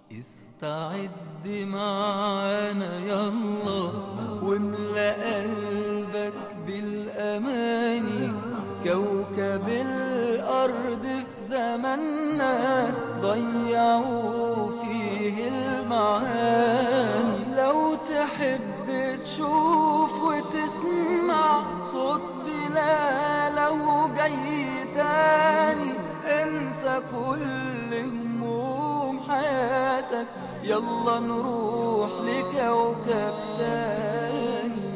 استعد معانا يلا واملأ قلبك بالأماني. كوكب الأرض في زماننا ضيعوا فيه المعاني. لو تحب تشوف وتسمع صوت بلاله جاي تاني، انسى كل هموم حياتك، يلا نروح لكوكب تاني.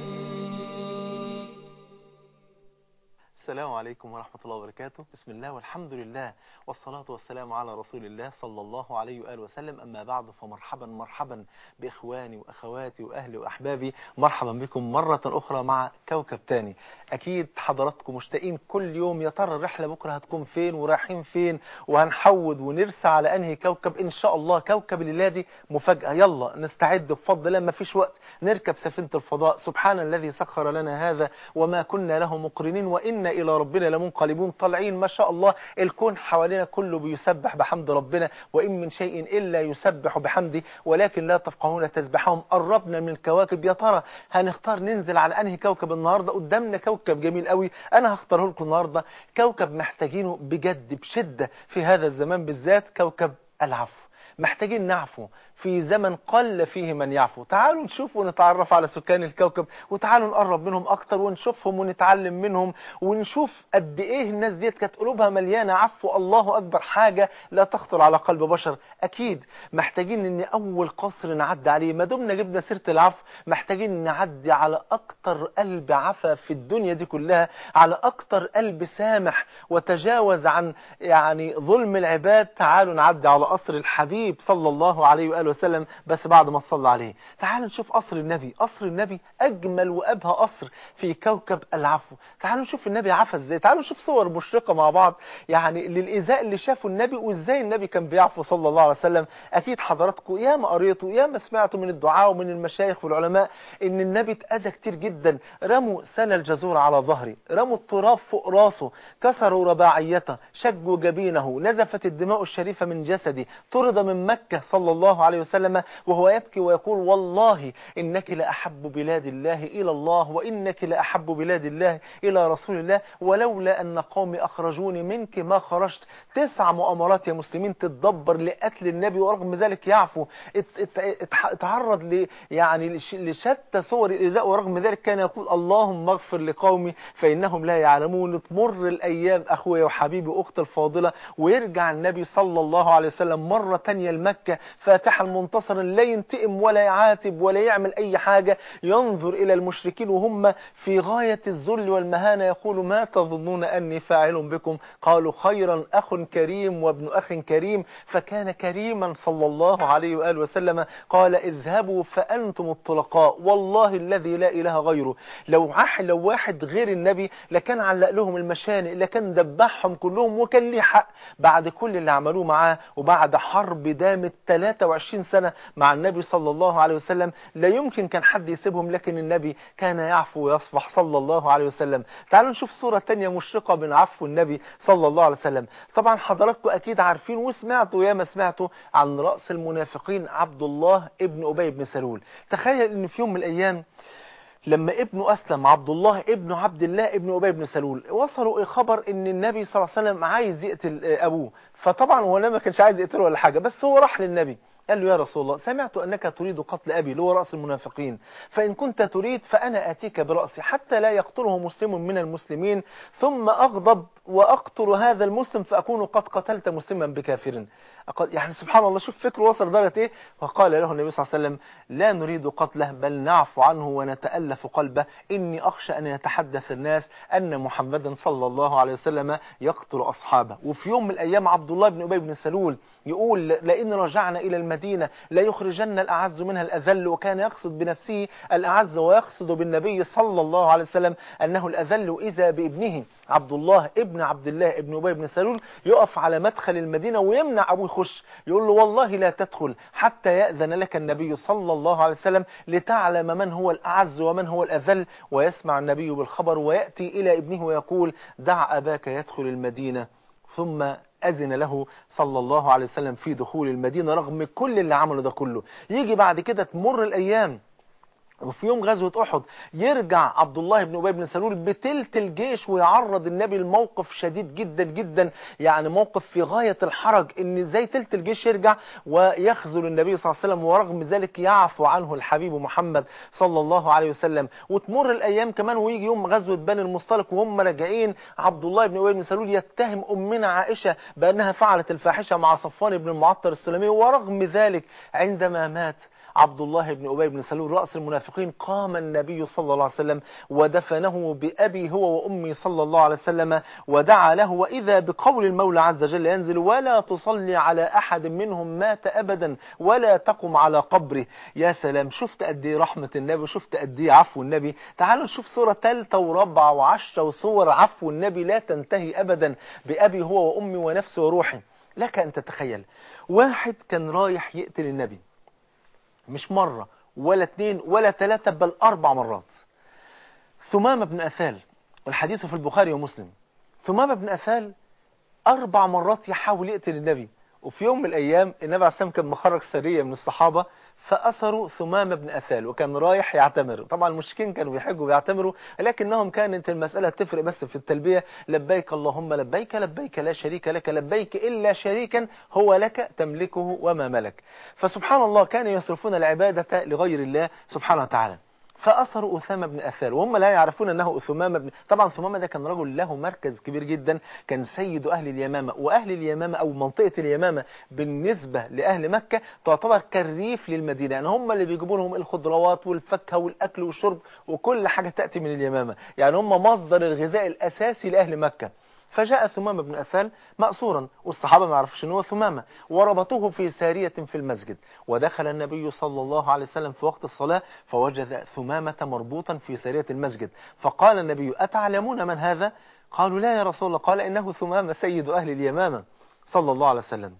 السلام عليكم ورحمة الله وبركاته. بسم الله والحمد لله والصلاة والسلام على رسول الله صلى الله عليه وآله وسلم. أما بعد، فمرحبا مرحبا بإخواني وأخواتي وأهلي وأحبابي. مرحبا بكم مرة أخرى مع كوكب تاني. أكيد حضراتكم مشتاقين كل يوم، يا ترى الرحلة بكرة هتكون فين ورايحين فين، وهنحود ونرسى على أنهي كوكب. إن شاء الله كوكب الليلة دي مفاجأة. يلا نستعد بفضل الله، ما فيش وقت نركب سفينة الفضاء. سبحان الذي سخر لنا هذا وما كنا له مقرنين وإنا إلى ربنا لمنقلبون. طالعين ما شاء الله، الكون حوالينا كله بيسبح بحمد ربنا، وإن من شيء إلا يسبح بحمده ولكن لا تفقهون تسبحهم. قربنا من الكواكب. يا ترى هنختار ننزل على أنهي كوكب النهاردة؟ قدامنا كوكب جميل قوي أنا هختاره لكم النهاردة، كوكب محتاجينه بجد بشدة في هذا الزمان بالذات، كوكب العفو. محتاجين نعفو في زمن قل فيه من يعفو. تعالوا نشوف ونتعرف على سكان الكوكب، وتعالوا نقرب منهم أكتر ونشوفهم ونتعلم منهم، ونشوف قد إيه الناس ديت كانت قلوبها مليانة عفو. الله أكبر، حاجة لا تخطر على قلب بشر. أكيد محتاجين إن أول قصر نعدي عليه، ما دمنا جبنا سيرة العفو، محتاجين نعدي على أكتر قلب عفا في الدنيا دي كلها، على أكتر قلب سامح وتجاوز عن ظلم العباد. تعالوا نعدي على قصر الحبيب صلى الله عليه وآله وسلم، بس بعد ما تصلى عليه. تعالوا نشوف قصر النبي. قصر النبي أجمل وأبهى قصر في كوكب العفو. تعالوا نشوف النبي عفا إزاي. تعالوا نشوف صور مشرقة مع بعض للإيذاء اللي شافوا النبي، وإزاي النبي كان بيعفو صلى الله عليه وسلم. أكيد حضراتكم يا ما قريتوا يا ما سمعتوا من الدعاء ومن المشايخ والعلماء إن النبي اتأذى كتير جدا. رموا سن الجزور على ظهره، رموا التراب فوق راسه، كسروا رباعيته، شجوا جبينه، نزفت الدماء الشريفة من جسده، طرد من مكة صلى الله عليه وسلم وهو يبكي ويقول: والله إنك لأحب بلاد الله إلى الله، وإنك لأحب بلاد الله إلى رسول الله، ولولا أن قومي أخرجوني منك ما خرجت. 9 مؤامرات يا مسلمين تتدبر لقتل النبي، ورغم ذلك يعفو. اتعرض لشتى صور الإيذاء، ورغم ذلك كان يقول: اللهم اغفر لقومي فإنهم لا يعلمون. تمر الأيام أخويا وحبيبي أخت الفاضلة، ويرجع النبي صلى الله عليه وسلم مرة تانية لمكة فاتحا منتصرا، لا ينتقم ولا يعاتب ولا يعمل أي حاجة، ينظر إلى المشركين وهم في غاية الذل والمهانة، يقول: ما تظنون أني فاعل بكم؟ قالوا: خيرا، أخ كريم وابن أخ كريم. فكان كريما صلى الله عليه وآله وسلم. قال: اذهبوا فأنتم الطلقاء، والله الذي لا إله غيره. لو واحد غير النبي لكان علق لهم المشانق، لكان دبحهم كلهم، وكان ليه حق بعد كل اللي عملوه معاه، وبعد حرب دامت 23 سنة مع النبي صلى الله عليه وسلم. لا يمكن كان حد يسيبهم، لكن النبي كان يعفو ويصفح صلى الله عليه وسلم. تعالوا نشوف صورة تانية مشرقة من عفو النبي صلى الله عليه وسلم. طبعا حضراتكم أكيد عارفين وسمعتوا يا ما سمعتوا عن رأس المنافقين عبد الله ابن أبي بن سلول. تخيل ان في يوم من الأيام لما ابنه أسلم، عبد الله ابن عبد الله ابن أبي بن سلول، وصلوا خبر ان النبي صلى الله عليه وسلم عايز يقتل أبوه. فطبعا هو ما كانش عايز يقتله ولا حاجة، بس هو راح للنبي قال له: يا رسول الله، سمعت أنك تريد قتل أبي اللي هو رأس المنافقين، فإن كنت تريد فأنا آتيك برأسي حتى لا يقتله مسلم من المسلمين، ثم أغضب وأقتل هذا المسلم فأكون قد قتلت مسلما بكافر. سبحان الله، شوف فكره وصل لدرجة إيه. وقال له النبي صلى الله عليه وسلم: لا نريد قتله، بل نعفو عنه ونتألف قلبه، إني أخشى أن يتحدث الناس أن محمدا صلى الله عليه وسلم يقتل أصحابه. وفي يوم من الأيام عبد الله بن أبي بن سلول يقول: لئن رجعنا إلى المدينة لا يخرجن الأعز منها الأذل. وكان يقصد بنفسه الأعز ويقصد بالنبي صلى الله عليه وسلم أنه الأذل. إذا بابنه عبد الله ابن عبد الله ابن أبي بن سلول يقف على مدخل المدينة ويمنع أبوه يخش، يقول له: والله لا تدخل حتى يأذن لك النبي صلى الله عليه وسلم لتعلم من هو الأعز ومن هو الأذل. ويسمع النبي بالخبر ويأتي إلى ابنه ويقول: دع أباك يدخل المدينة. ثم أذن له صلى الله عليه وسلم في دخول المدينة رغم كل اللي عمله ده كله. يجي بعد كده تمر الأيام، وفي يوم غزوة أحد يرجع عبد الله بن أبي بن سلول بتلت الجيش ويعرض النبي لموقف شديد جدا جدا، يعني موقف في غاية الحرج، ان ازاي تلت الجيش يرجع ويخذل النبي صلى الله عليه وسلم، ورغم ذلك يعفو عنه الحبيب محمد صلى الله عليه وسلم. وتمر الأيام كمان ويجي يوم غزوة بني المصطلق وهم راجعين، عبد الله بن أبي بن سلول يتهم أمنا عائشة بأنها فعلت الفاحشة مع صفوان بن المعطر السلمي، ورغم ذلك عندما مات عبد الله بن أبي بن سلول رأس المنافقين قام النبي صلى الله عليه وسلم ودفنه بأبي هو وأمي صلى الله عليه وسلم ودعا له، وإذا بقول المولى عز وجل ينزل ولا تصلي على أحد منهم مات أبدا ولا تقم على قبره. يا سلام، شفت قد ايه رحمة النبي وشفت قد ايه عفو النبي. تعالوا نشوف صورة ثالثة ورابعة وعشرة وصور عفو النبي لا تنتهي أبدا بأبي هو وأمي ونفسي وروحي. لك أن تتخيل واحد كان رايح يقتل النبي، مش مرة ولا اثنين ولا ثلاثة بل 4 مرات. ثمامة بن أثال، والحديث في البخاري ومسلم، ثمامة بن أثال 4 مرات يحاول يقتل النبي. وفي يوم من الأيام النبي عليه الصلاة والسلام كان مخرج سرية من الصحابة فأسروا ثمامة بن أثال، وكان رايح يعتمر. طبعا المشركين كانوا بيحجوا ويعتمروا، لكنهم كانت المسألة تفرق بس في التلبية، لبيك اللهم لبيك لبيك لا شريك لك لبيك إلا شريكا هو لك تملكه وما ملك. فسبحان الله كانوا يصرفون العبادة لغير الله سبحانه وتعالى. فأسروا أثامة بن أثال وهم لا يعرفون أنه ثمامة بن، طبعا ثمامة ده كان رجل له مركز كبير جدا، كان سيد أهل اليمامة، وأهل اليمامة أو منطقة اليمامة بالنسبة لأهل مكة تعتبر كالريف للمدينة، يعني هم اللي بيجيبوا لهم الخضروات والفاكهة والأكل والشرب وكل حاجة تأتي من اليمامة، يعني هم مصدر الغذاء الأساسي لأهل مكة. فجاء ثمامة بن أثال مأسورا، والصحابة ما يعرفوش أنه ثمامة، وربطوه في سارية في المسجد. ودخل النبي صلى الله عليه وسلم في وقت الصلاة فوجد ثمامة مربوطا في سارية المسجد، فقال النبي أتعلمون من هذا؟ قالوا لا يا رسول الله. قال إنه ثمامة سيد أهل اليمامة صلى الله عليه وسلم.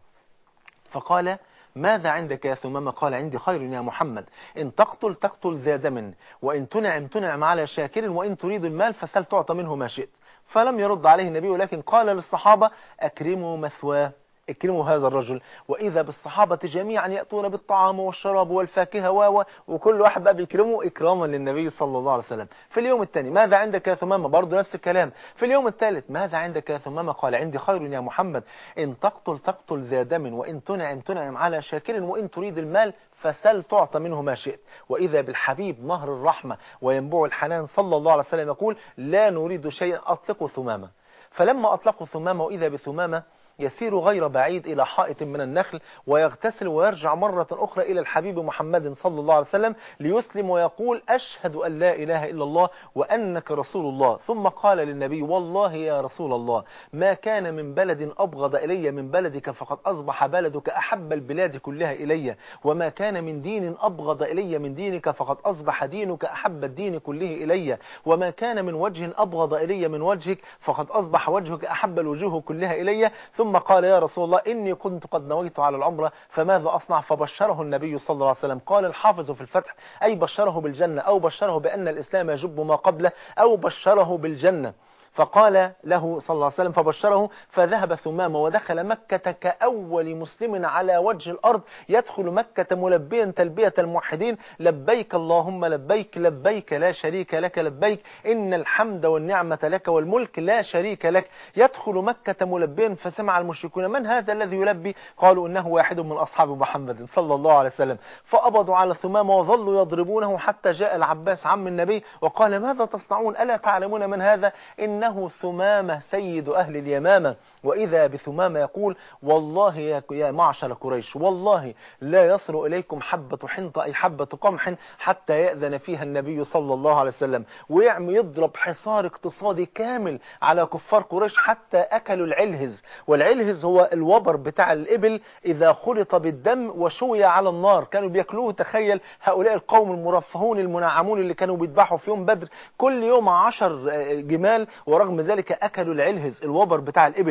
فقال ماذا عندك يا ثمامة؟ قال عندي خير يا محمد، إن تقتل تقتل ذا دم، وإن تنعم تنعم على شاكر، وإن تريد المال فسل تعطى منه ما شئت. فلم يرد عليه النبي، ولكن قال للصحابة أكرموا مثواه، اكرموا هذا الرجل. وإذا بالصحابة جميعا يأتون بالطعام والشراب والفاكهة وكل واحد بقى بيكرمه إكراما للنبي صلى الله عليه وسلم. في اليوم الثاني ماذا عندك يا ثمامة؟ برضه نفس الكلام. في اليوم الثالث ماذا عندك يا ثمامة؟ قال عندي خير يا محمد، إن تقتل تقتل ذا دم، وإن تنعم تنعم على شاكر، وإن تريد المال فسل تعطى منه ما شئت. وإذا بالحبيب نهر الرحمة وينبوع الحنان صلى الله عليه وسلم يقول لا نريد شيئا أطلقوا ثمامة. فلما أطلقوا ثمامة وإذا بثمامة يسير غير بعيد إلى حائط من النخل ويغتسل ويرجع مرة أخرى إلى الحبيب محمد صلى الله عليه وسلم ليسلم ويقول أشهد أن لا إله إلا الله وأنك رسول الله. ثم قال للنبي والله يا رسول الله ما كان من بلد أبغض إلي من بلدك فقد أصبح بلدك أحب البلاد كلها إلي، وما كان من دين أبغض إلي من دينك فقد أصبح دينك أحب الدين كله إلي، وما كان من وجه أبغض إلي من وجهك فقد أصبح وجهك أحب الوجوه كلها إلي. ثم قال يا رسول الله إني كنت قد نويت على العمرة فماذا أصنع؟ فبشره النبي صلى الله عليه وسلم. قال الحافظ في الفتح أي بشره بالجنة، أو بشره بأن الإسلام يجب ما قبله، أو بشره بالجنة. فقال له صلى الله عليه وسلم فبشره، فذهب ثمامة ودخل مكة كأول مسلم على وجه الأرض يدخل مكة ملبيا تلبية الموحدين لبيك اللهم لبيك لبيك لا شريك لك لبيك إن الحمد والنعمة لك والملك لا شريك لك. يدخل مكة ملبيا فسمع المشركون من هذا الذي يلبي؟ قالوا إنه واحد من أصحاب محمد صلى الله عليه وسلم. فأبضوا على ثمامة وظلوا يضربونه حتى جاء العباس عم النبي وقال ماذا تصنعون؟ ألا تعلمون من هذا؟ إنه ثمامة سيد أهل اليمامة. وإذا بثمامة يقول والله يا معشر قريش والله لا يصل إليكم حبة حنطة أي حبة قمح حتى يأذن فيها النبي صلى الله عليه وسلم. ويعمل يضرب حصار اقتصادي كامل على كفار قريش حتى أكلوا العلهز، والعلهز هو الوبر بتاع الإبل إذا خلط بالدم وشوي على النار كانوا بيأكلوه. تخيل هؤلاء القوم المرفهون المنعمون اللي كانوا بيذبحوا في يوم بدر كل يوم 10 جمال، ورغم ذلك أكلوا العلهز الوبر بتاع الإبل.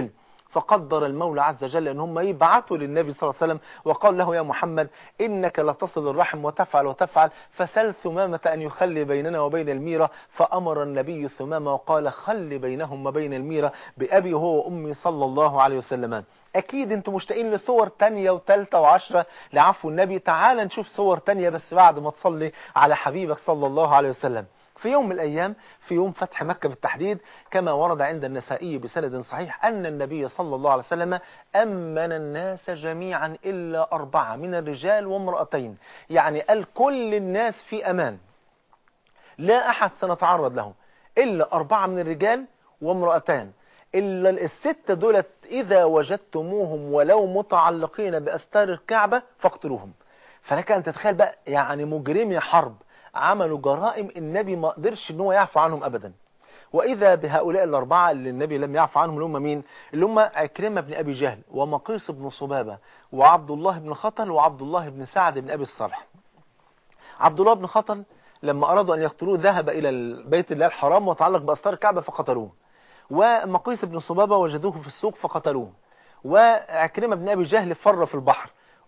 فقدر المولى عز وجل ان هم يبعثوا للنبي صلى الله عليه وسلم وقال له يا محمد إنك لتصل الرحم وتفعل وتفعل، فسل ثمامة أن يخلي بيننا وبين الميرة. فأمر النبي ثمامة وقال خلي بينهم وبين الميرة بأبي هو وأمي صلى الله عليه وسلم. أكيد أنتم مشتاقين لصور تانية وتالتة وعشرة لعفو النبي. تعال نشوف صور تانية بس بعد ما تصلي على حبيبك صلى الله عليه وسلم. في يوم من الأيام، في يوم فتح مكة بالتحديد، كما ورد عند النسائي بسند صحيح أن النبي صلى الله عليه وسلم أمن الناس جميعا إلا 4 من الرجال وامرأتين، يعني قال كل الناس في أمان، لا أحد سنتعرض له إلا 4 من الرجال وامرأتان، إلا الستة دولت إذا وجدتموهم ولو متعلقين بأستار الكعبة فاقتلوهم. فلك أن تتخيل بقى يعني مجرمي حرب عملوا جرائم النبي ما قدرش ان هو يعفو عنهم ابدا. واذا بهؤلاء الاربعه اللي النبي لم يعفو عنهم، اللي هم مين؟ اللي هم عكرمه بن ابي جهل ومقيس بن صبابه وعبد الله بن خطل وعبد الله بن سعد بن ابي الصرح. عبد الله بن خطل لما ارادوا ان يقتلوه ذهب الى بيت الله الحرام وتعلق باستار الكعبه فقتلوه، ومقيس بن صبابه وجدوه في السوق فقتلوه، وعكرمه بن ابي جهل فر في البحر،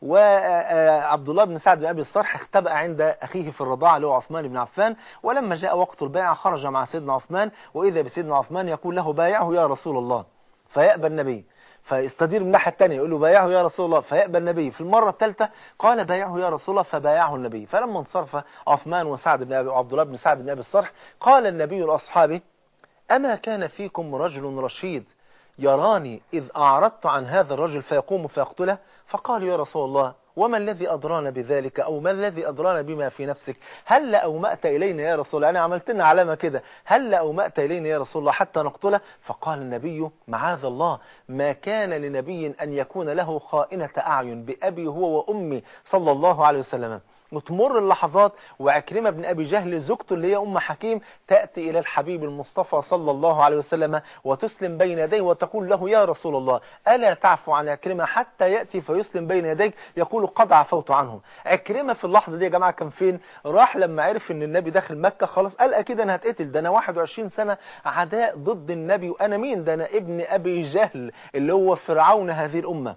وعبد الله بن سعد بن أبي الصرح اختبأ عند أخيه في الرضاعة اللي هو عثمان بن عفان. ولما جاء وقت البيعة خرج مع سيدنا عثمان، وإذا بسيدنا عثمان يقول له بايعه يا رسول الله، فيأبى النبي. فيستدير من الناحية الثانية يقول له بايعه يا رسول الله، فيأبى النبي. في المرة الثالثة قال بايعه يا رسول الله، فبايعه النبي. فلما انصرف عثمان وسعد بن عبد الله بن سعد بن أبي الصرح قال النبي لأصحابه أما كان فيكم رجل رشيد يراني إذ أعرضت عن هذا الرجل فيقوم فيقتله؟ فقال يا رسول الله وما الذي أدرانا بذلك، أو ما الذي أدرانا بما في نفسك؟ هل أومأت إلينا يا رسول الله؟ أنا عملت لنا علامة كده، هل أومأت إلينا يا رسول الله حتى نقتله؟ فقال النبي معاذ الله، ما كان لنبي أن يكون له خائنة أعين بأبي هو وأمي صلى الله عليه وسلم. وتمر اللحظات وعكرمة بن أبي جهل زوجته اللي هي أم حكيم تأتي إلى الحبيب المصطفى صلى الله عليه وسلم وتسلم بين يديه وتقول له يا رسول الله ألا تعفو عن عكرمة حتى يأتي فيسلم بين يديك؟ يقول قد عفوت عنه. عكرمة في اللحظة دي يا جماعة كان فين؟ راح لما عرف ان النبي داخل مكة خلاص قال أكيد أنا هتقتل، ده أنا 21 سنة عداء ضد النبي، وأنا مين؟ ده أنا ابن أبي جهل اللي هو فرعون هذه الأمة.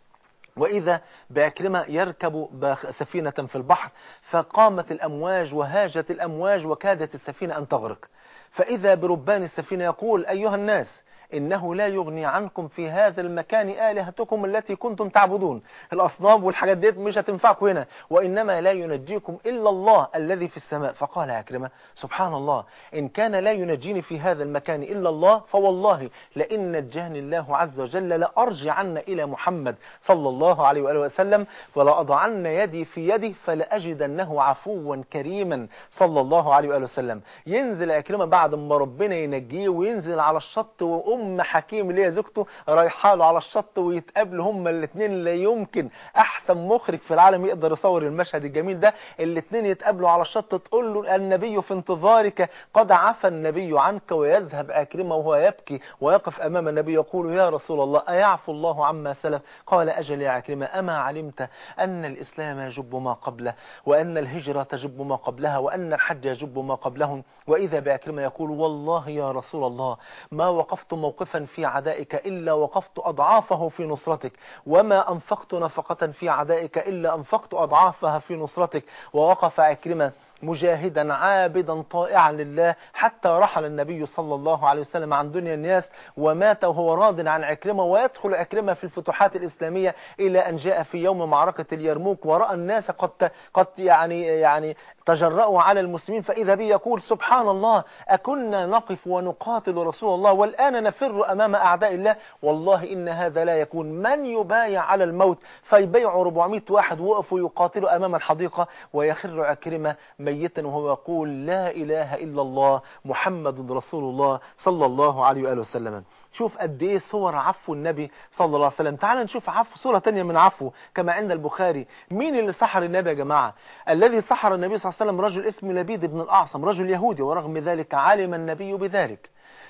وإذا بعكرمة يركب سفينة في البحر، فقامت الأمواج وهاجت الأمواج وكادت السفينة أن تغرق. فإذا بربان السفينة يقول أيها الناس إنه لا يغني عنكم في هذا المكان آلهتكم التي كنتم تعبدون، الأصنام والحاجات ديت مش هتنفعكم هنا، وإنما لا ينجيكم إلا الله الذي في السماء. فقال عكرمة سبحان الله، إن كان لا ينجيني في هذا المكان إلا الله فوالله لئن نجاني الله عز وجل لأرجعن إلى محمد صلى الله عليه وآله وسلم ولأضعن يدي في يده فلأجدنه عفوا كريما صلى الله عليه وآله وسلم. ينزل عكرمة بعد ما ربنا ينجيه وينزل على الشط، وأم حكيم اللي هي زوجته رايحه له على الشط ويتقابلوا هما الاثنين. لا يمكن أحسن مخرج في العالم يقدر يصور المشهد الجميل ده، الاثنين يتقابلوا على الشط تقول له النبي في انتظارك قد عفى النبي عنك، ويذهب عكرمة وهو يبكي ويقف أمام النبي يقول يا رسول الله أيعفو الله عما سلف؟ قال أجل يا عكرمة، أما علمت أن الإسلام يجب ما قبله، وأن الهجرة تجب ما قبلها، وأن الحج يجب ما قبلهم؟ وإذا بعكرمة يقول والله يا رسول الله ما وقفت موقفا في عدائك إلا وقفت أضعافه في نصرتك، وما أنفقت نفقة في عدائك إلا أنفقت أضعافها في نصرتك. ووقف عكرمة مجاهدا عابدا طائعا لله حتى رحل النبي صلى الله عليه وسلم عن دنيا الناس ومات وهو راض عن عكرمة. ويدخل عكرمة في الفتوحات الإسلامية إلى أن جاء في يوم معركة اليرموك ورأى الناس قد يعني تجرأوا على المسلمين، فإذا به يقول سبحان الله أكنا نقف ونقاتل رسول الله والآن نفر أمام أعداء الله؟ والله إن هذا لا يكون. من يبايع على الموت فيبيع 400 واحد وقفوا يقاتلوا أمام الحديقة، ويخر عكرمة ميتا وهو يقول لا إله إلا الله محمد رسول الله صلى الله عليه وآله وسلم. شوف قد ايه صور عفو النبي صلى الله عليه وسلم. تعال نشوف عفو صورة تانية من عفو كما عند البخاري. مين اللي سحر النبي يا جماعة؟ الذي سحر النبي صلى الله عليه وسلم رجل اسمه لبيد بن الأعصم، رجل يهودي، ورغم ذلك علم النبي بذلك.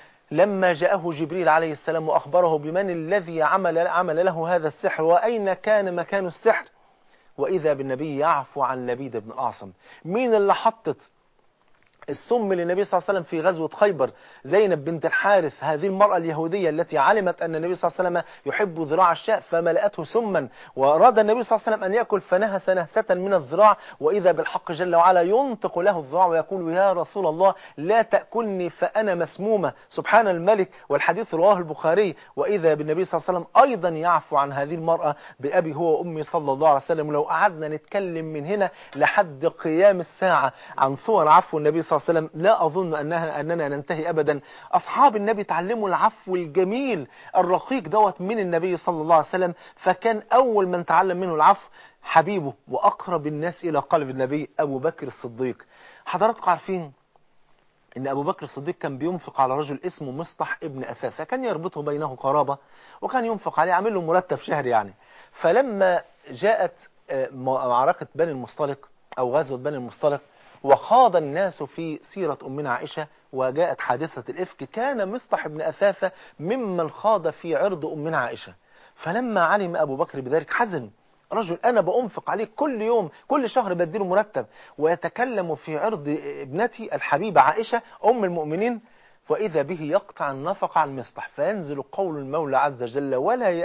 لما جاءه جبريل عليه السلام وأخبره بمن الذي عمل له هذا السحر وأين كان مكان السحر، وإذا بالنبي يعفو عن لبيد بن الأعصم. مين اللي حطت السم للنبي صلى الله عليه وسلم في غزوة خيبر. زينب بنت الحارث هذه المرأة اليهودية التي علمت أن النبي صلى الله عليه وسلم يحب ذراع الشاة فملأته سما، وأراد النبي صلى الله عليه وسلم أن يأكل فنهس نهسة من الذراع، وإذا بالحق جل وعلا ينطق له الذراع ويقول يا رسول الله لا تأكلني فأنا مسمومة، سبحان الملك. والحديث رواه البخاري. وإذا بالنبي صلى الله عليه وسلم أيضا يعفو عن هذه المرأة بأبي هو وأمي صلى الله عليه وسلم. لو قعدنا نتكلم من هنا لحد قيام الساعة عن صور عفو النبي صلى الله عليه وسلم لا أظن أننا ننتهي أبدا. أصحاب النبي تعلموا العفو الجميل الرقيق دوت من النبي صلى الله عليه وسلم، فكان أول من تعلم منه العفو حبيبه وأقرب الناس إلى قلب النبي أبو بكر الصديق. حضراتكم عارفين إن أبو بكر الصديق كان بينفق على رجل اسمه مصطح ابن أثاثة، كان يربطه بينه قرابة وكان ينفق عليه، عامل له مرتب شهري يعني. فلما جاءت معركة بني المصطلق أو غزوة بني المصطلق وخاض الناس في سيرة أمنا عائشة وجاءت حادثة الإفك، كان مصطح بن أثاثة ممن خاض في عرض أمنا عائشة. فلما علم أبو بكر بذلك حزن، رجل أنا بأنفق عليه كل يوم كل شهر بديله مرتب ويتكلم في عرض ابنتي الحبيبة عائشة أم المؤمنين، وإذا به يقطع النفقة عن مصطح. فينزل قول المولى عز وجل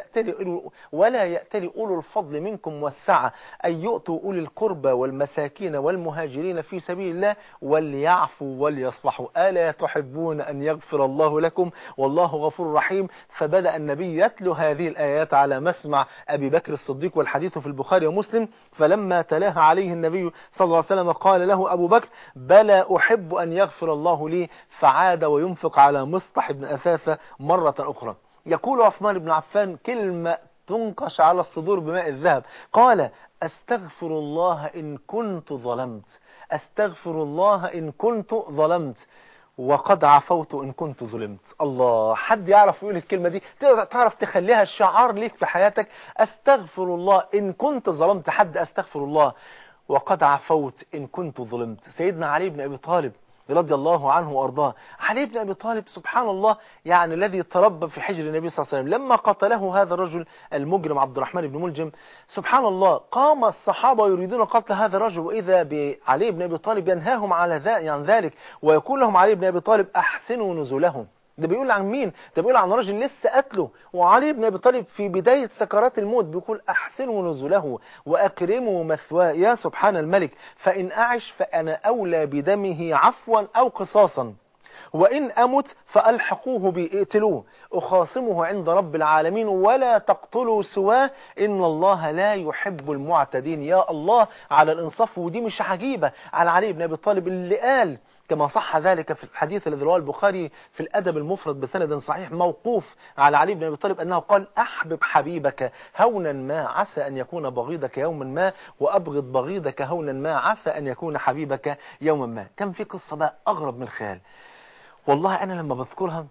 ولا يأتل أولو الفضل منكم والسعة أن يؤتوا أولي القربى والمساكين والمهاجرين في سبيل الله وليعفوا وليصفحوا ألا تحبون أن يغفر الله لكم والله غفور رحيم. فبدأ النبي يتلو هذه الآيات على مسمع أبي بكر الصديق، والحديث في البخاري ومسلم. فلما تلاها عليه النبي صلى الله عليه وسلم قال له أبو بكر بلى أحب أن يغفر الله لي، فعاد وينفق على مصطح بن أثاثة مرة أخرى. يقول عثمان بن عفان كلمة تنقش على الصدور بماء الذهب، قال أستغفر الله إن كنت ظلمت، أستغفر الله إن كنت ظلمت وقد عفوت إن كنت ظلمت. الله، حد يعرف يقول الكلمة دي؟ تعرف تخليها الشعار ليك في حياتك؟ أستغفر الله إن كنت ظلمت حد، أستغفر الله وقد عفوت إن كنت ظلمت. سيدنا علي بن أبي طالب رضي الله عنه وأرضاه، علي بن أبي طالب سبحان الله يعني الذي تربى في حجر النبي صلى الله عليه وسلم، لما قتله هذا الرجل المجرم عبد الرحمن بن ملجم سبحان الله قام الصحابة يريدون قتل هذا الرجل، وإذا بعلي بن أبي طالب ينهاهم عن ذلك ويقول لهم علي بن أبي طالب أحسنوا نزلهم. ده بيقول عن مين؟ ده بيقول عن راجل لسه قتله، وعلي بن أبي طالب في بداية سكرات الموت بيقول أحسنوا نزله وأكرموا مثواه. يا سبحان الملك، فإن أعش فأنا أولى بدمه عفوا أو قصاصا، وإن أمت فألحقوه بي، اقتلوه، أخاصمه عند رب العالمين ولا تقتلوا سواه إن الله لا يحب المعتدين. يا الله على الإنصاف. ودي مش عجيبة على علي بن أبي طالب اللي قال كما صح ذلك في الحديث الذي رواه البخاري في الأدب المفرد بسند صحيح موقوف على علي بن أبي طالب أنه قال أحبب حبيبك هونا ما عسى أن يكون بغيضك يوما ما، وأبغض بغيضك هونا ما عسى أن يكون حبيبك يوما ما. كان في قصة بقى أغرب من الخيال، والله أنا لما بذكرها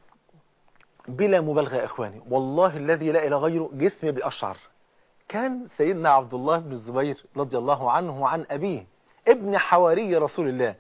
بلا مبالغة يا إخواني والله الذي لا إله غيره جسمي بأشعر. كان سيدنا عبد الله بن الزبير رضي الله عنه وعن أبيه ابن حواري رسول الله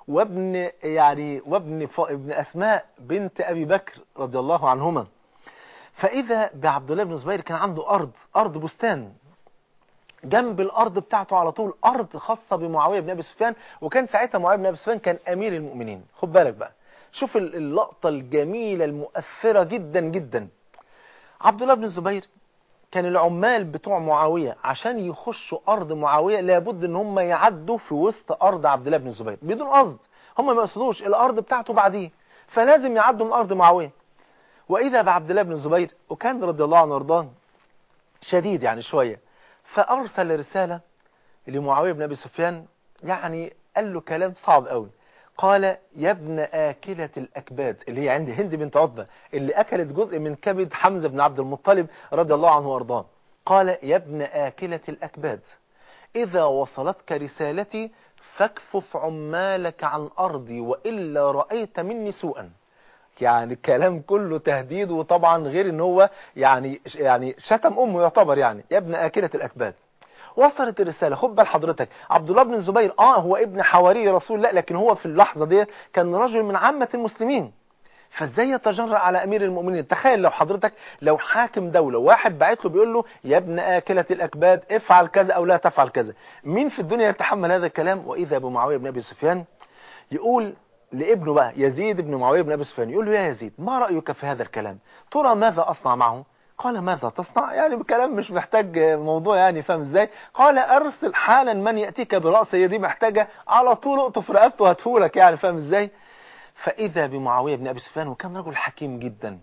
وابن أسماء بنت أبي بكر رضي الله عنهما. فإذا بعبد الله بن الزبير كان عنده أرض بستان، جنب الأرض بتاعته على طول أرض خاصة بمعاوية بن أبي سفيان، وكان ساعتها معاوية بن أبي سفيان كان أمير المؤمنين. خد بالك بقى، شوف اللقطة الجميلة المؤثرة جدا جدا. عبد الله بن الزبير كان العمال بتوع معاوية عشان يخشوا أرض معاوية لابد ان هم يعدوا في وسط أرض عبد الله بن الزبير بدون قصد، هم ما يقصدوش الأرض بتاعته بعديه، فلازم يعدوا من أرض معاوية. وإذا بعبد الله بن الزبير وكان رضي الله عنه وارضاه شديد يعني شوية، فأرسل رسالة لمعاوية بن أبي سفيان، يعني قال له كلام صعب قوي. قال يا ابن آكلة الأكباد، اللي هي عند هند بنت عتبة اللي أكلت جزء من كبد حمزة بن عبد المطلب رضي الله عنه وارضاه. قال يا ابن آكلة الأكباد إذا وصلتك رسالتي فاكفف عمالك عن أرضي وإلا رأيت مني سوءا. يعني الكلام كله تهديد، وطبعا غير ان هو يعني شتم أمه يعتبر، يعني يا ابن آكلة الأكباد. وصلت الرسالة. خد بال حضرتك، عبد الله بن الزبير هو ابن حواري رسول الله، لكن هو في اللحظة دي كان رجل من عامة المسلمين، فازاي يتجرأ على امير المؤمنين؟ تخيل لو حضرتك لو حاكم دولة واحد باعت له بيقول له يا ابن آكلة الأكباد افعل كذا او لا تفعل كذا، مين في الدنيا يتحمل هذا الكلام؟ واذا بمعاوية بن ابي سفيان يقول لابنه بقى يزيد بن معاوية بن أبي سفيان، يقول له يا يزيد ما رأيك في هذا الكلام؟ ترى ماذا أصنع معه؟ قال ماذا تصنع؟ يعني بكلام مش محتاج موضوع، يعني فاهم ازاي؟ قال ارسل حالا من يأتيك برأس، هي دي محتاجة على طول اقطف رقبته وهاتهولك، يعني فاهم ازاي؟ فإذا بمعاوية بن أبي سفيان، وكان رجل حكيم جدا،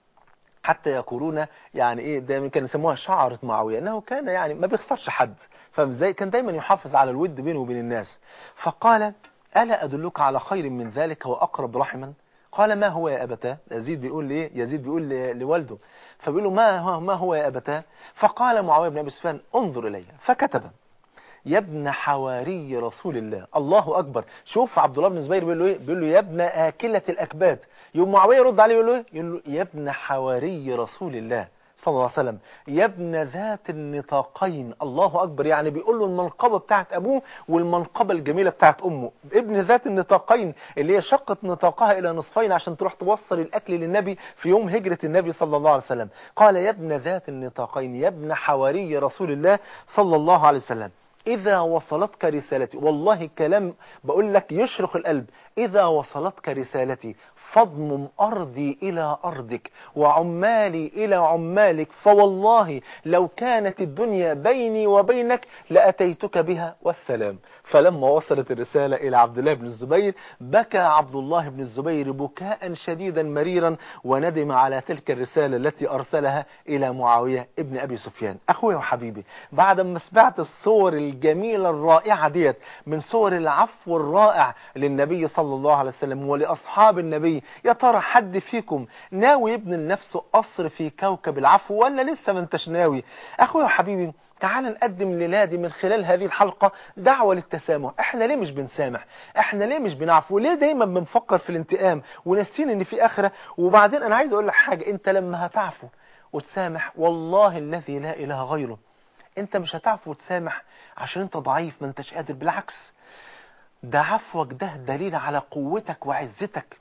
حتى يقولون يعني ايه دايما كانوا يسموها شعرة معاوية، انه كان يعني ما بيخسرش حد، فاهم ازاي؟ كان دايما يحافظ على الود بينه وبين الناس. فقال ألا أدلك على خير من ذلك وأقرب رحما؟ قال ما هو يا أبتاه؟ يزيد بيقول ليه؟ يزيد بيقول لوالده، فبيقول له ما هو يا أبتاه؟ فقال معاوية بن أبي سفيان انظر إلي، فكتب يا ابن حواري رسول الله. الله أكبر. شوف عبد الله بن الزبير بيقول له ايه؟ بيقول له يا ابن آكلة الأكباد. يوم معاوية يرد عليه يقول له ايه؟ يقول له يا ابن حواري رسول الله صلى الله عليه وسلم، يا ابن ذات النطاقين. الله أكبر. يعني بيقول له المنقبة بتاعت أبوه والمنقبة الجميلة بتاعت أمه. ابن ذات النطاقين اللي هي شقت نطاقها إلى نصفين عشان تروح توصل الأكل للنبي في يوم هجرة النبي صلى الله عليه وسلم. قال يا ابن ذات النطاقين يا ابن حواري رسول الله صلى الله عليه وسلم، إذا وصلتك رسالتي، والله كلام بقول لك يشرق القلب، إذا وصلتك رسالتي فاضمم أرضي إلى أرضك وعمالي إلى عمالك، فوالله لو كانت الدنيا بيني وبينك لأتيتك بها والسلام. فلما وصلت الرسالة إلى عبد الله بن الزبير بكى عبد الله بن الزبير بكاء شديدا مريرا، وندم على تلك الرسالة التي أرسلها إلى معاوية ابن أبي سفيان. أخوي وحبيبي، بعد ما سمعت الصور الجميلة الرائعة ديت من صور العفو الرائع للنبي صلى الله عليه وسلم ولأصحاب النبي، يا ترى حد فيكم ناوي يبني لنفسه قصر في كوكب العفو ولا لسه ما انتش ناوي؟ أخوي وحبيبي، تعال نقدم لنادي من خلال هذه الحلقة دعوة للتسامح. احنا ليه مش بنسامح؟ احنا ليه مش بنعفو؟ ليه دايما بنفكر في الانتقام وناسين ان في آخرة؟ وبعدين انا عايز اقول لك حاجة، انت لما هتعفو وتسامح والله الذي لا اله غيره، انت مش هتعفو وتسامح عشان انت ضعيف ما انتش قادر، بالعكس ده عفوك ده دليل على قوتك وعزتك.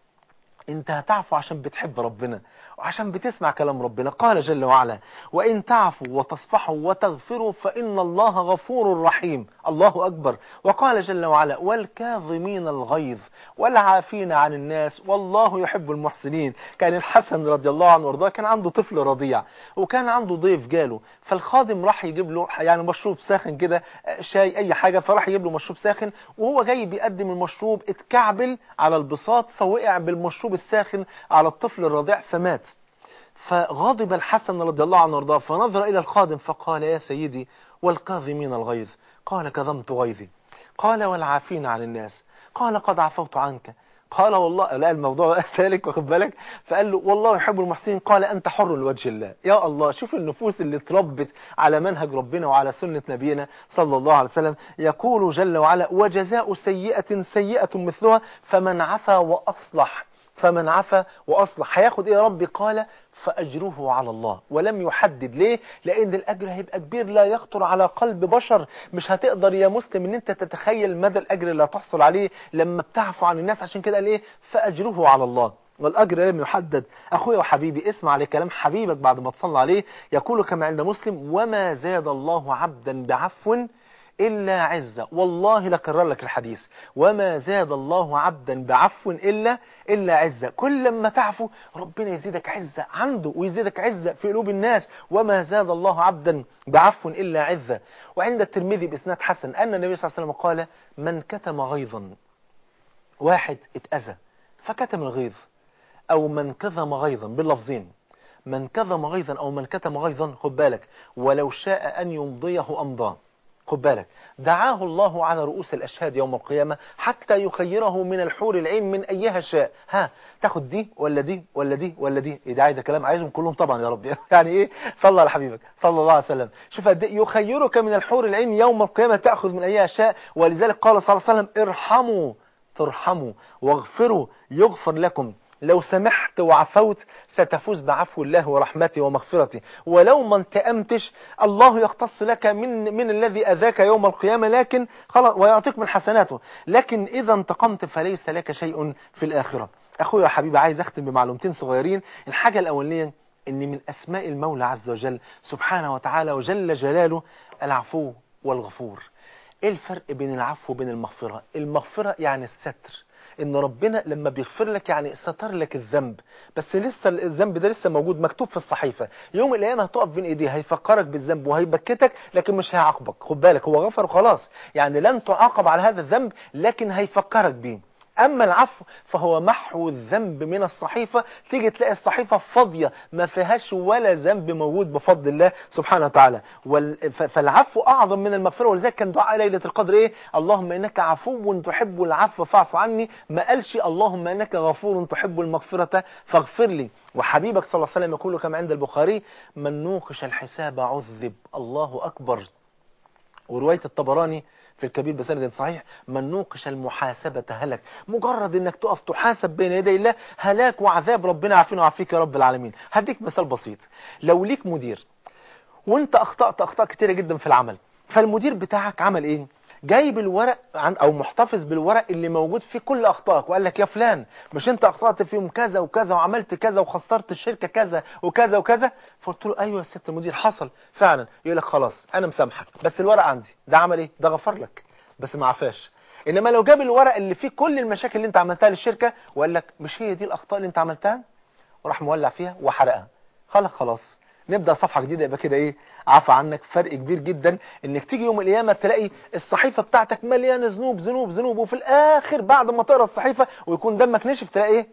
انت هتعفو عشان بتحب ربنا وعشان بتسمع كلام ربنا. قال جل وعلا وإن تعفوا وتصفحوا وتغفروا فإن الله غفور رحيم. الله أكبر. وقال جل وعلا والكاظمين الغيظ والعافين عن الناس والله يحب المحسنين. كان الحسن رضي الله عنه وارضاه كان عنده طفل رضيع وكان عنده ضيف جاله، فالخادم راح يجيب له يعني مشروب ساخن كده، شاي اي حاجة، فراح يجيب له مشروب ساخن، وهو جاي بيقدم المشروب اتكعبل على البساط فوقع بالمشروب الساخن على الطفل الرضيع فمات. فغضب الحسن رضي الله عنه وارضاه فنظر إلى الخادم فقال يا سيدي والكاظمين الغيظ؟ قال كظمت غيظي. قال والعافين عن الناس؟ قال قد عفوت عنك. قال والله لا الموضوع سالك واخد بالك، فقال له والله يحب المحسنين. قال أنت حر لوجه الله. يا الله، شوف النفوس اللي اتربت على منهج ربنا وعلى سنة نبينا صلى الله عليه وسلم. يقول جل وعلا وجزاء سيئة سيئة مثلها فمن عفا وأصلح. فمن عفا وأصلح هياخد إيه يا ربي؟ قال فأجره على الله. ولم يحدد ليه؟ لأن الأجر هيبقى كبير لا يخطر على قلب بشر. مش هتقدر يا مسلم ان انت تتخيل مدى الأجر اللي هتحصل عليه لما بتعفو عن الناس. عشان كده قال ايه؟ فأجره على الله، والأجر لم يحدد. أخويا وحبيبي اسمع لكلام حبيبك بعد ما تصلى عليه، يقول كما عند مسلم وما زاد الله عبدا بعفو إلا عزة. والله لكرر لك الحديث، وما زاد الله عبدا بعفو إلا عزة. كل ما تعفو ربنا يزيدك عزة عنده ويزيدك عزة في قلوب الناس. وما زاد الله عبدا بعفو إلا عزة. وعند الترمذي بإسناد حسن أن النبي صلى الله عليه وسلم قال من كتم غيظا، واحد اتأذى فكتم الغيظ، أو من كظم غيظا، باللفظين من كظم غيظا أو من كتم غيظا، خد بالك، ولو شاء أن يمضيه أمضاه. خد بالك، دعاه الله على رؤوس الأشهاد يوم القيامة حتى يخيره من الحور العين من أيها شاء. ها تاخد دي ولا دي ولا دي ولا دي؟ إيه ده؟ عايزة كلام، عايزهم كلهم طبعا يا رب. يعني إيه؟ صلى على حبيبك صلى الله عليه وسلم. شوف قد إيه يخيرك من الحور العين يوم القيامة تأخذ من أيها شاء. ولذلك قال صلى الله عليه وسلم ارحموا ترحموا واغفروا يغفر لكم. لو سمحت وعفوت ستفوز بعفو الله ورحمته ومغفرته. ولو ما انتقمتش الله يختص لك من الذي أذاك يوم القيامة، لكن خلاص ويعطيك من حسناته. لكن إذا انتقمت فليس لك شيء في الآخرة. أخويا وحبيبي، عايز أختم بمعلومتين صغيرين. الحاجة الأولية إن من أسماء المولى عز وجل سبحانه وتعالى وجل جلاله العفو والغفور. إيه الفرق بين العفو وبين المغفرة؟ المغفرة يعني الستر، ان ربنا لما بيغفر لك يعني ستر لك الذنب، بس لسه الذنب ده لسه موجود مكتوب في الصحيفة. يوم القيامة هتقف بين ايديه هيفكرك بالذنب وهيبكتك، لكن مش هيعاقبك. خد بالك، هو غفر وخلاص، يعني لن تعاقب على هذا الذنب، لكن هيفكرك بيه. اما العفو فهو محو الذنب من الصحيفة، تيجي تلاقي الصحيفة فاضية ما فيهاش ولا ذنب موجود بفضل الله سبحانه وتعالى. فالعفو اعظم من المغفرة. ولذلك كان دعاء ليلة القدر ايه؟ اللهم انك عفو تحب العفو فاعف عني. ما قالش اللهم انك غفور تحب المغفرة فاغفر لي. وحبيبك صلى الله عليه وسلم يقول كما عند البخاري: من نوقش الحساب عذب. الله اكبر. ورواية الطبراني في الكبير بسند صحيح: من نوقش المحاسبة هلك. مجرد انك تقف تحاسب بين يدي الله هلاك وعذاب. ربنا عافينا وعافيك يا رب العالمين. هديك مثال بسيط. لو ليك مدير وانت اخطأت اخطاء كتيرة جدا في العمل، فالمدير بتاعك عمل ايه؟ جايب الورق او محتفظ بالورق اللي موجود فيه كل اخطائك، وقال لك: يا فلان، مش انت اخطأت فيهم كذا وكذا وعملت كذا وخسرت الشركة كذا وكذا وكذا؟ فقلت له: ايوه يا ست المدير حصل فعلا. يقول لك: خلاص انا مسامحك، بس الورق عندي. ده عمل ايه؟ ده غفر لك بس ما عفاش. انما لو جاب الورق اللي فيه كل المشاكل اللي انت عملتها للشركة وقال لك: مش هي دي الاخطاء اللي انت عملتها، وراح مولع فيها وحرقها، خلاص نبدأ صفحة جديدة. يبقى كده ايه؟ عفى عنك. فرق كبير جدا انك تيجي يوم القيامة تلاقي الصحيفة بتاعتك مليانة ذنوب ذنوب ذنوب، وفي الاخر بعد ما تقرا الصحيفة ويكون دمك نشف تلاقي ايه؟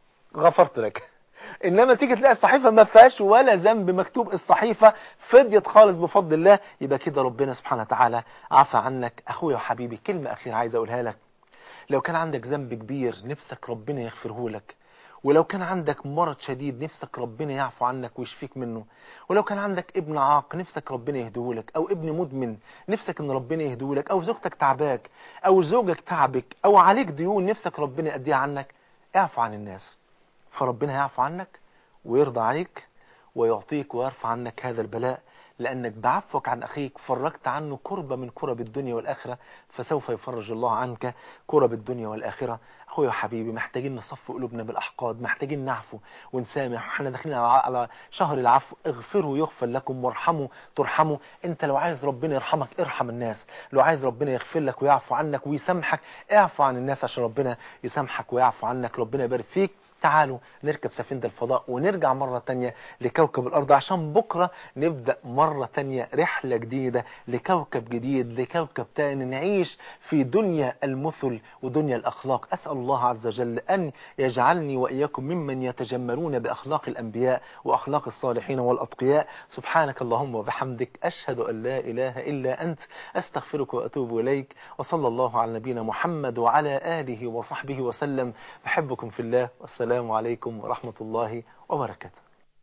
غفرت لك. انما تيجي تلاقي الصحيفة ما فيهاش ولا ذنب مكتوب، الصحيفة فضيت خالص بفضل الله. يبقى كده ربنا سبحانه وتعالى عفى عنك. اخويا وحبيبي، كلمة اخيرة عايز اقولها لك: لو كان عندك ذنب كبير نفسك ربنا يغفره لك، ولو كان عندك مرض شديد نفسك ربنا يعفو عنك ويشفيك منه، ولو كان عندك ابن عاق نفسك ربنا يهديهولك، او ابن مدمن نفسك ان ربنا يهديهولك، او زوجتك تعباك، او زوجك تعبك، او عليك ديون نفسك ربنا يأديها عنك، اعفو عن الناس، فربنا يعفو عنك ويرضى عليك ويعطيك ويرفع عنك هذا البلاء. لأنك بعفوك عن أخيك فرجت عنه كربة من كرب الدنيا والآخرة، فسوف يفرج الله عنك كرب الدنيا والآخرة. أخويا وحبيبي، محتاجين نصف قلوبنا بالأحقاد، محتاجين نعفو ونسامح. احنا داخلين على شهر العفو. اغفروا يغفر لكم وارحموا ترحموا. انت لو عايز ربنا يرحمك ارحم الناس، لو عايز ربنا يغفر لك ويعفو عنك ويسامحك اعفو عن الناس عشان ربنا يسامحك ويعفو عنك. ربنا يبارك فيك. تعالوا نركب سفينة الفضاء ونرجع مرة تانية لكوكب الأرض، عشان بكرة نبدأ مرة تانية رحلة جديدة لكوكب جديد، لكوكب تاني نعيش في دنيا المثل ودنيا الأخلاق. أسأل الله عز وجل أن يجعلني وإياكم ممن يتجملون بأخلاق الأنبياء وأخلاق الصالحين والأتقياء. سبحانك اللهم وبحمدك، أشهد أن لا إله إلا أنت، أستغفرك وأتوب إليك. وصلى الله على نبينا محمد وعلى آله وصحبه وسلم. بحبكم في الله، والسلام عليكم ورحمة الله وبركاته.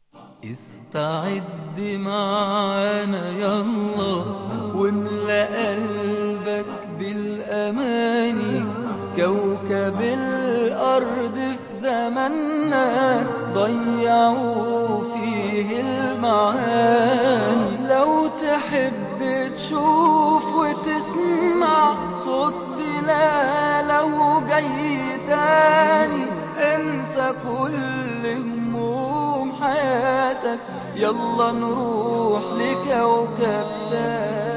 استعد معانا يلا واملأ قلبك بالأماني. كوكب الأرض في زماننا ضيعوا فيه المعاني. لو تحب تشوف وتسمع صوت بلاله جاي تاني، انسى كل هموم حياتك، يلا نروح لكوكب تاني.